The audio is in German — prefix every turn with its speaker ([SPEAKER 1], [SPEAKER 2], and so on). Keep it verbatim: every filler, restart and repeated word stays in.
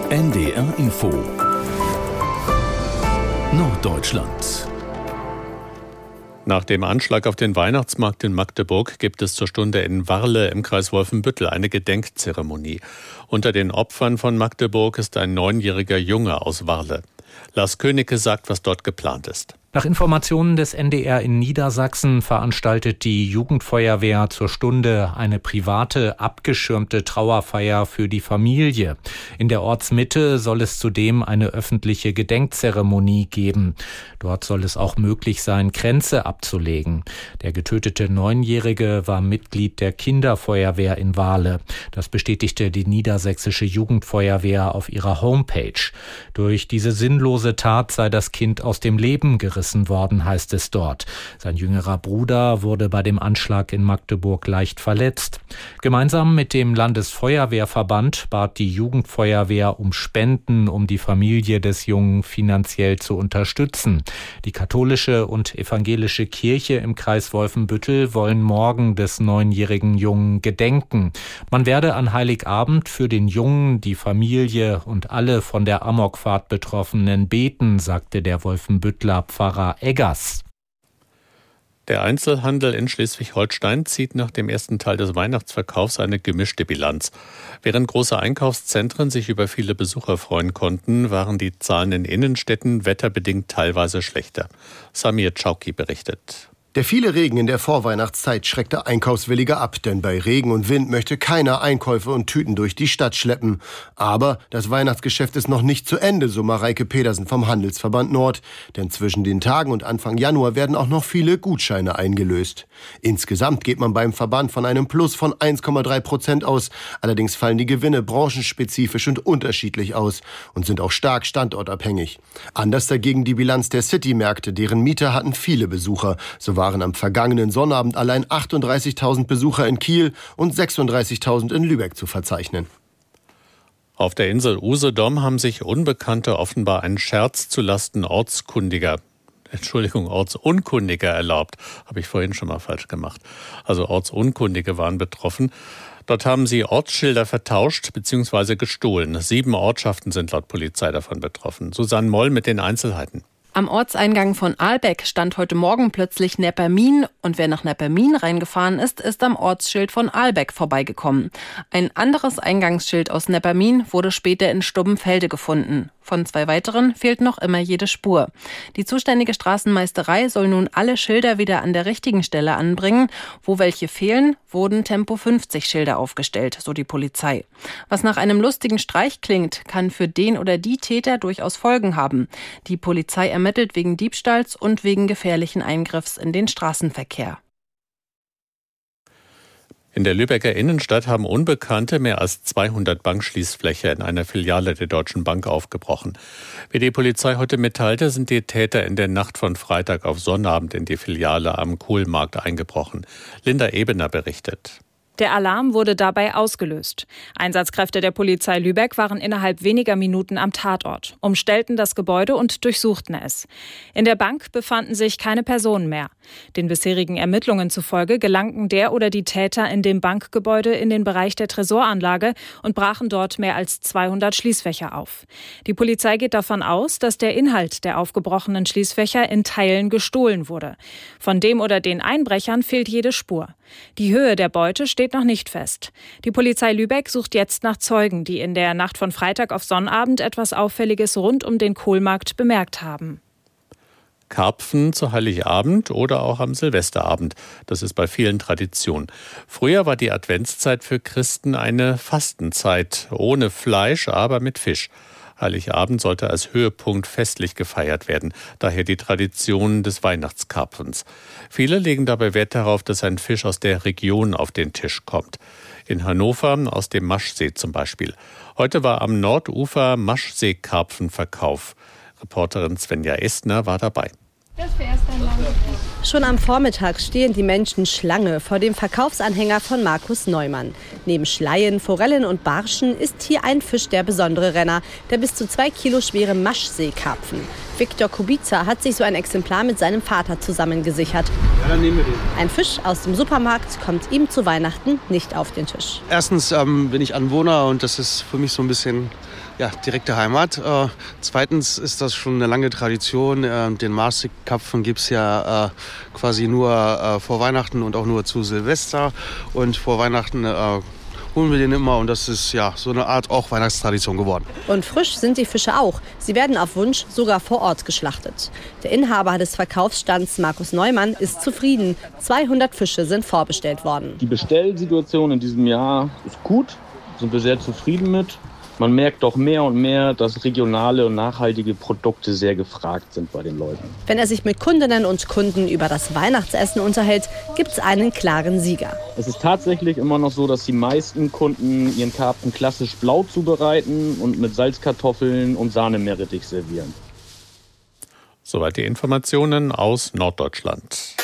[SPEAKER 1] N D R Info Norddeutschland.
[SPEAKER 2] Nach dem Anschlag auf den Weihnachtsmarkt in Magdeburg gibt es zur Stunde in Warle im Kreis Wolfenbüttel eine Gedenkzeremonie. Unter den Opfern von Magdeburg ist ein neunjähriger Junge aus Warle. Lars Königke sagt, was dort geplant ist.
[SPEAKER 3] Nach Informationen des N D R in Niedersachsen veranstaltet die Jugendfeuerwehr zur Stunde eine private, abgeschirmte Trauerfeier für die Familie. In der Ortsmitte soll es zudem eine öffentliche Gedenkzeremonie geben. Dort soll es auch möglich sein, Kränze abzulegen. Der getötete Neunjährige war Mitglied der Kinderfeuerwehr in Warle. Das bestätigte die niedersächsische Jugendfeuerwehr auf ihrer Homepage. Durch diese sinnlose Tat sei das Kind aus dem Leben gerissen worden, heißt es dort. Sein jüngerer Bruder wurde bei dem Anschlag in Magdeburg leicht verletzt. Gemeinsam mit dem Landesfeuerwehrverband bat die Jugendfeuerwehr um Spenden, um die Familie des Jungen finanziell zu unterstützen. Die katholische und evangelische Kirche im Kreis Wolfenbüttel wollen morgen des neunjährigen Jungen gedenken. Man werde an Heiligabend für den Jungen, die Familie und alle von der Amokfahrt Betroffenen beten, sagte der Wolfenbüttler Pfarrer Eggers.
[SPEAKER 2] Der Einzelhandel in Schleswig-Holstein zieht nach dem ersten Teil des Weihnachtsverkaufs eine gemischte Bilanz. Während große Einkaufszentren sich über viele Besucher freuen konnten, waren die Zahlen in Innenstädten wetterbedingt teilweise schlechter. Samir Tschauki berichtet.
[SPEAKER 4] Der viele Regen in der Vorweihnachtszeit schreckte Einkaufswillige ab, denn bei Regen und Wind möchte keiner Einkäufe und Tüten durch die Stadt schleppen. Aber das Weihnachtsgeschäft ist noch nicht zu Ende, so Mareike Pedersen vom Handelsverband Nord. Denn zwischen den Tagen und Anfang Januar werden auch noch viele Gutscheine eingelöst. Insgesamt geht man beim Verband von einem Plus von eins Komma drei Prozent aus. Allerdings fallen die Gewinne branchenspezifisch und unterschiedlich aus und sind auch stark standortabhängig. Anders dagegen die Bilanz der City-Märkte, deren Mieter hatten viele Besucher. So waren am vergangenen Sonnabend allein achtunddreißigtausend Besucher in Kiel und sechsunddreißigtausend in Lübeck zu verzeichnen.
[SPEAKER 2] Auf der Insel Usedom haben sich Unbekannte offenbar einen Scherz zulasten Ortskundiger, Entschuldigung, Ortsunkundiger erlaubt. Habe ich vorhin schon mal falsch gemacht. Also Ortsunkundige waren betroffen. Dort haben sie Ortsschilder vertauscht bzw. gestohlen. Sieben Ortschaften sind laut Polizei davon betroffen. Susanne Moll mit den Einzelheiten.
[SPEAKER 5] Am Ortseingang von Ahlbeck stand heute Morgen plötzlich Neppermin und wer nach Neppermin reingefahren ist, ist am Ortsschild von Ahlbeck vorbeigekommen. Ein anderes Eingangsschild aus Neppermin wurde später in Stubbenfelde gefunden. Von zwei weiteren fehlt noch immer jede Spur. Die zuständige Straßenmeisterei soll nun alle Schilder wieder an der richtigen Stelle anbringen. Wo welche fehlen, wurden Tempo fünfzig Schilder aufgestellt, so die Polizei. Was nach einem lustigen Streich klingt, kann für den oder die Täter durchaus Folgen haben. Die Polizei ermittelt wegen Diebstahls und wegen gefährlichen Eingriffs in den Straßenverkehr.
[SPEAKER 2] In der Lübecker Innenstadt haben Unbekannte mehr als zweihundert Bankschließfläche in einer Filiale der Deutschen Bank aufgebrochen. Wie die Polizei heute mitteilte, sind die Täter in der Nacht von Freitag auf Sonnabend in die Filiale am Kohlmarkt eingebrochen. Linda Ebener berichtet.
[SPEAKER 6] Der Alarm wurde dabei ausgelöst. Einsatzkräfte der Polizei Lübeck waren innerhalb weniger Minuten am Tatort, umstellten das Gebäude und durchsuchten es. In der Bank befanden sich keine Personen mehr. Den bisherigen Ermittlungen zufolge gelangten der oder die Täter in dem Bankgebäude in den Bereich der Tresoranlage und brachen dort mehr als zweihundert Schließfächer auf. Die Polizei geht davon aus, dass der Inhalt der aufgebrochenen Schließfächer in Teilen gestohlen wurde. Von dem oder den Einbrechern fehlt jede Spur. Die Höhe der Beute steht noch nicht fest. Die Polizei Lübeck sucht jetzt nach Zeugen, die in der Nacht von Freitag auf Sonnabend etwas Auffälliges rund um den Kohlmarkt bemerkt haben.
[SPEAKER 2] Karpfen zu Heiligabend oder auch am Silvesterabend. Das ist bei vielen Tradition. Früher war die Adventszeit für Christen eine Fastenzeit, ohne Fleisch, aber mit Fisch. Heiligabend sollte als Höhepunkt festlich gefeiert werden, daher die Tradition des Weihnachtskarpfens. Viele legen dabei Wert darauf, dass ein Fisch aus der Region auf den Tisch kommt. In Hannover aus dem Maschsee zum Beispiel. Heute war am Nordufer Maschseekarpfenverkauf. Reporterin Svenja Estner war dabei.
[SPEAKER 7] Schon am Vormittag stehen die Menschen Schlange vor dem Verkaufsanhänger von Markus Neumann. Neben Schleien, Forellen und Barschen ist hier ein Fisch der besondere Renner, der bis zu zwei Kilo schwere Maschseekarpfen. Viktor Kubica hat sich so ein Exemplar mit seinem Vater zusammengesichert.
[SPEAKER 8] Ja, dann nehmen wir den.
[SPEAKER 7] Ein Fisch aus dem Supermarkt kommt ihm zu Weihnachten nicht auf den Tisch.
[SPEAKER 8] Erstens ähm, bin ich Anwohner und das ist für mich so ein bisschen Ja, direkte Heimat. Äh, zweitens ist das schon eine lange Tradition. Äh, den Marsic-Karpfen gibt es ja äh, quasi nur äh, vor Weihnachten und auch nur zu Silvester. Und vor Weihnachten äh, holen wir den immer und das ist ja so eine Art auch Weihnachtstradition geworden.
[SPEAKER 7] Und frisch sind die Fische auch. Sie werden auf Wunsch sogar vor Ort geschlachtet. Der Inhaber des Verkaufsstands Markus Neumann ist zufrieden. zweihundert Fische sind vorbestellt worden.
[SPEAKER 9] Die Bestellsituation in diesem Jahr ist gut, sind wir sehr zufrieden mit. Man merkt doch mehr und mehr, dass regionale und nachhaltige Produkte sehr gefragt sind bei den Leuten.
[SPEAKER 7] Wenn er sich mit Kundinnen und Kunden über das Weihnachtsessen unterhält, gibt es einen klaren Sieger.
[SPEAKER 9] Es ist tatsächlich immer noch so, dass die meisten Kunden ihren Karpfen klassisch blau zubereiten und mit Salzkartoffeln und Sahnemeerrettich servieren.
[SPEAKER 2] Soweit die Informationen aus Norddeutschland.